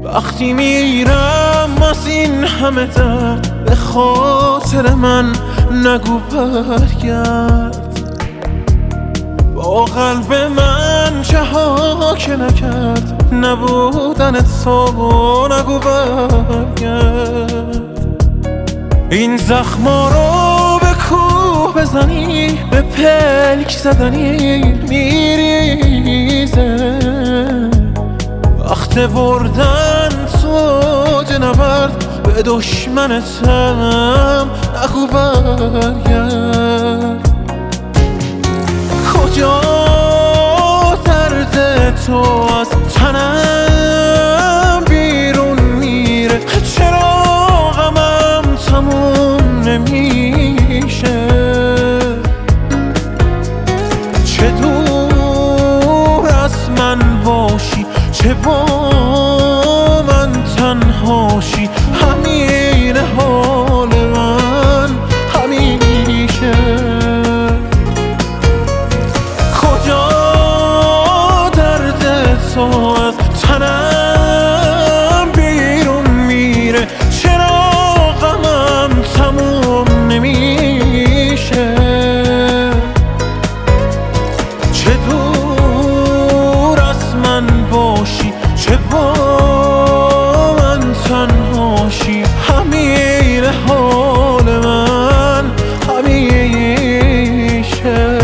وقتی میرم از این همه درد به خاطر من نگو برگرد. با قلب من چه ها که نکرد نبودن تو نگو برگرد. این زخما رو به کوه بزنی به پلک زدنی میریزه. وقت بردن تو نبرد به دشمنتم نگو برگرد. کجا درد تو از تنم بیرون میره؟ چرا غمم تموم نمیشه؟ چه دور از من باشی چه با من تنهاشی، همین حال من همیشه. کجا درد تو از تنم بیرون میره؟ چرا غمم تموم نمیشه؟ چه دور از من باشی چه با من تنهاشی، همین حال من همیشه.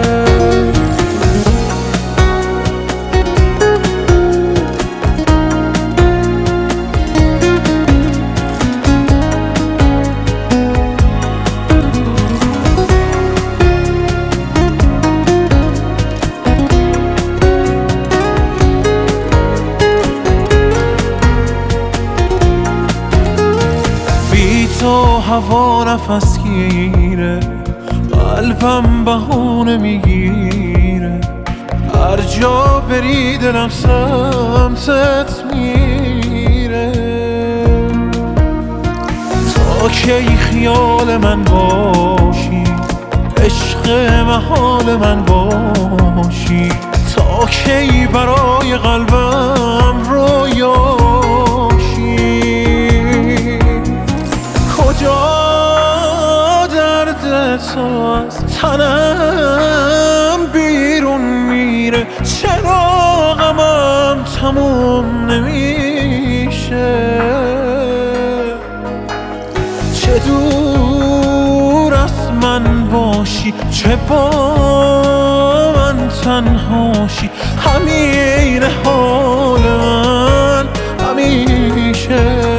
تو هوا نفس گیره، قلبم بهونه میگیره. هر جا بری دلم سمتت میره. تا کی خیال من باشی، عشق محال من باشی؟ تا کی برای قلبم رویاشی؟ کجا درد تو از تنم بیرون میره؟ چرا غمم تموم نمیشه؟ چه دور از من باشی چه با من تنهاشی، همین حال من همیشه.